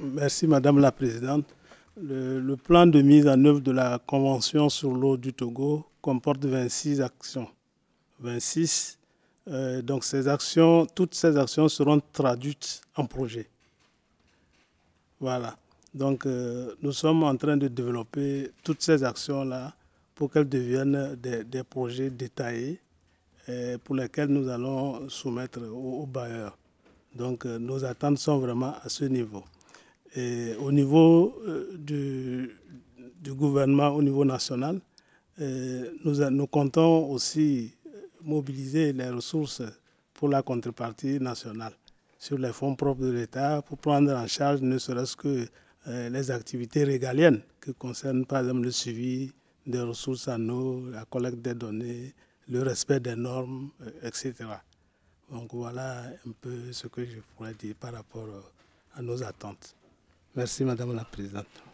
Merci Madame la Présidente. Le plan de mise en œuvre de la Convention sur l'eau du Togo comporte 26 actions. 26. Donc toutes ces actions seront traduites en projets. Voilà. Donc nous sommes en train de développer toutes ces actions-là pour qu'elles deviennent des projets détaillés pour lesquels nous allons soumettre aux bailleurs. Donc nos attentes sont vraiment à ce niveau. Et au niveau du gouvernement, au niveau national, nous comptons aussi mobiliser les ressources pour la contrepartie nationale sur les fonds propres de l'État pour prendre en charge ne serait-ce que les activités régaliennes qui concernent par exemple le suivi des ressources en eau, la collecte des données, le respect des normes, etc. Donc voilà un peu ce que je pourrais dire par rapport à nos attentes. Merci Madame la Présidente.